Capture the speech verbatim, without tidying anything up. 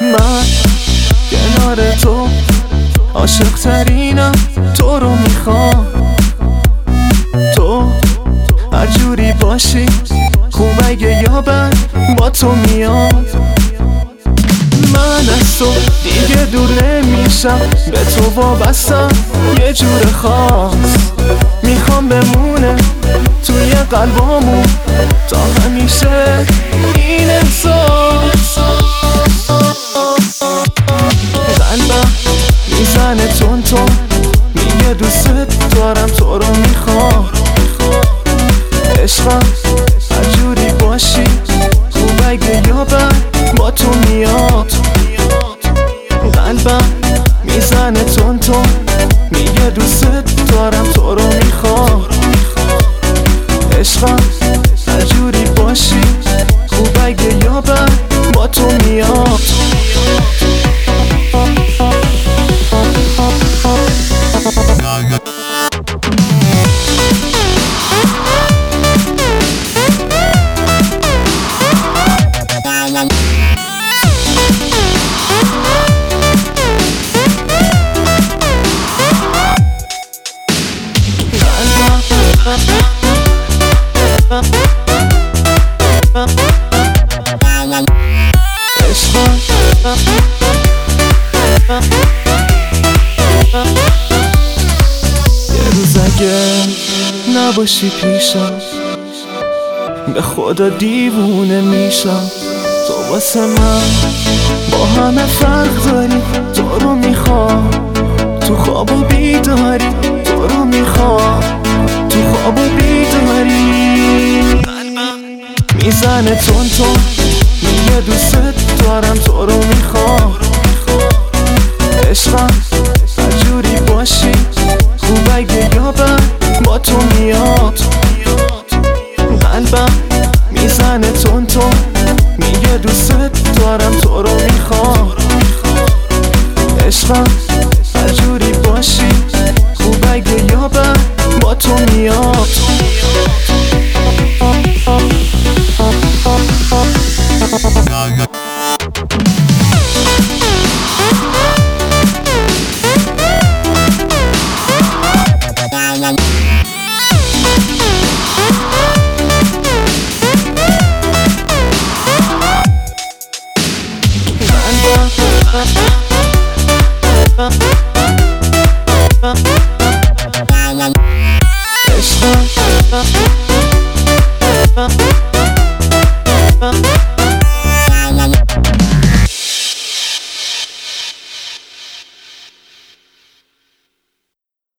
من کنار تو عاشق ترینم، تو رو میخوام. تو هر جوری باشی خوب، اگه یابم با تو میاد. من از تو دیگه دور نمیشم، به تو وابستم یه جور خاص. میخوام بمونه توی قلبامون تا همیشه این احساس. قلبم میزنه تون تون، میگه دوست دارم، تو رو میخوام. عشقم هر جوری باشی خوب، اگه یابم با تو میاد. قلبم میزنه تون تون، میگه دوست دارم، تو رو میخوام. عشقم هر جوری باشی خوب، اگه یابم با تو میاد. یه روز اگه نباشی پیشم، به خدا دیوونه میشم. تو واسه من با همه فرق داری، تو رو میخوام. تو خواب و بیداری، تو رو میخوام. تو خواب و بیداری قلبم میزنه تون تون، میگه دوست دارم، تو رو میخوام. عشقم هر جوری باشی خوب، اگه یابم با تو میاد. قلبم میزنه تون تون، میگه دوست دارم، تو رو میخوام. عشقم هر جوری باشی خوب، اگه یابم با تو میاد. Bye.